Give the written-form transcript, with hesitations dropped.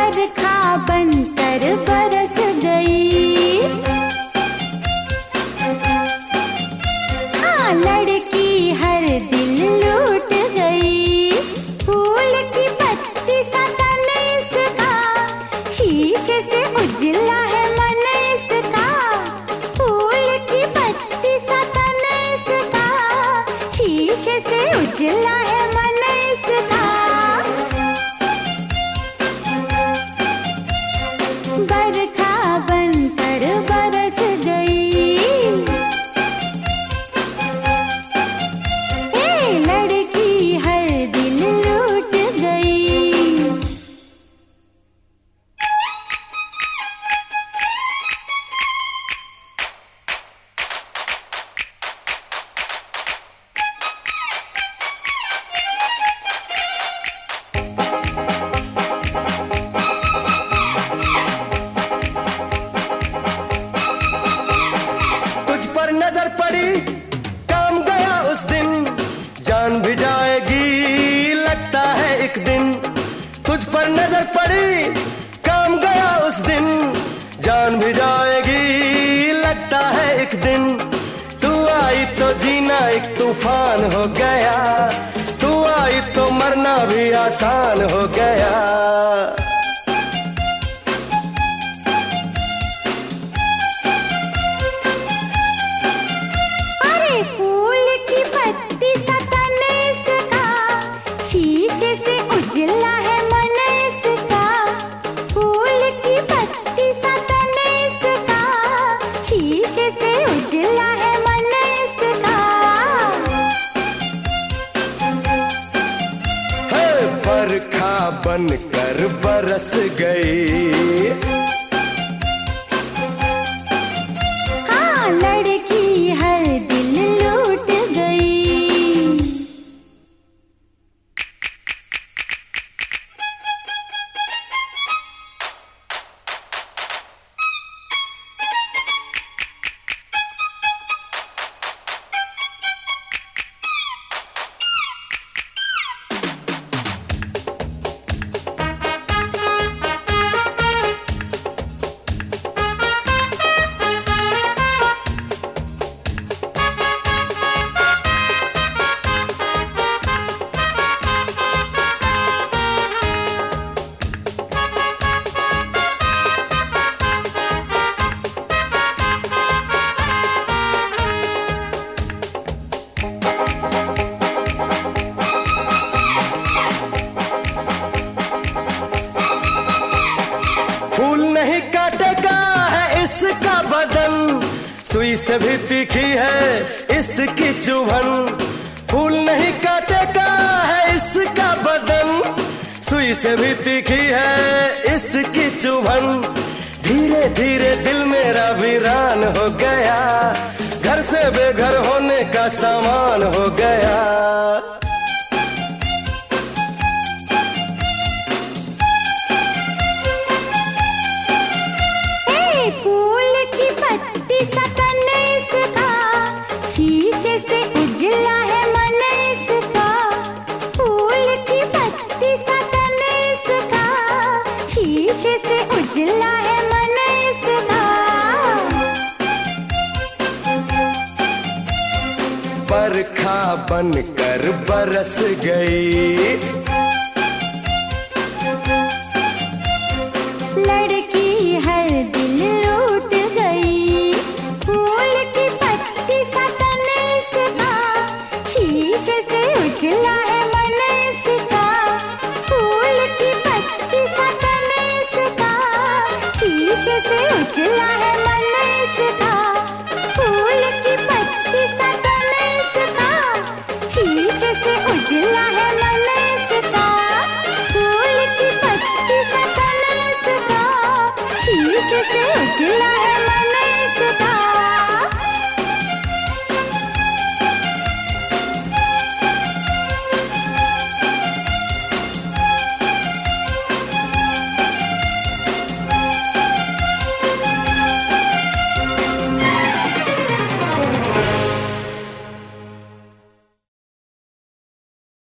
बरखा बनकर बरस गई। हाँ, लड़की हर दिल लूट गई। फूल की पत्ती सा तन इसका, शीशे से उजला है मन इसका। फूल की पत्ती सा तन इसका, शीशे से उजला है मन इसका। बरखा बनकर बरस गई। ए लड़की हर दिल लूट गई। तुझ पर नजर पड़ी, काम गया उस दिन, जान भी जाएगी लगता है एक दिन। तुझ पर नजर पड़ी, काम गया उस दिन, जान भी जाएगी लगता है एक दिन। तू आई तो जीना एक तूफान हो गया, तू आई तो मरना भी आसान हो गया। अरे फूल की पत्ती सा तन इसका, शीशे से उजला है मन इसका। फूल की पत्ती सा तन इसका, शीशे से उजला है मन इसका। है बरखा बनकर बरस गई। हाँ, लड़की हर दिल लूट गई। फूल नहीं काटेगा है इसका बदन, सुई से भी तीखी है इसकी चुभन। फूल नहीं काटेगा है इसका बदन, सुई से भी तीखी है इसकी चुभन। धीरे धीरे दिल मेरा वीरान हो गया, घर से बेघर होने का सामान हो गया। ए फूल की पत्ती सा तन इसका, शीशे से उजला है मन इसका। फूल की पत्ती सा तन इसका, शीशे से उजला है मन इसका। बरखा बनकर बरस गई।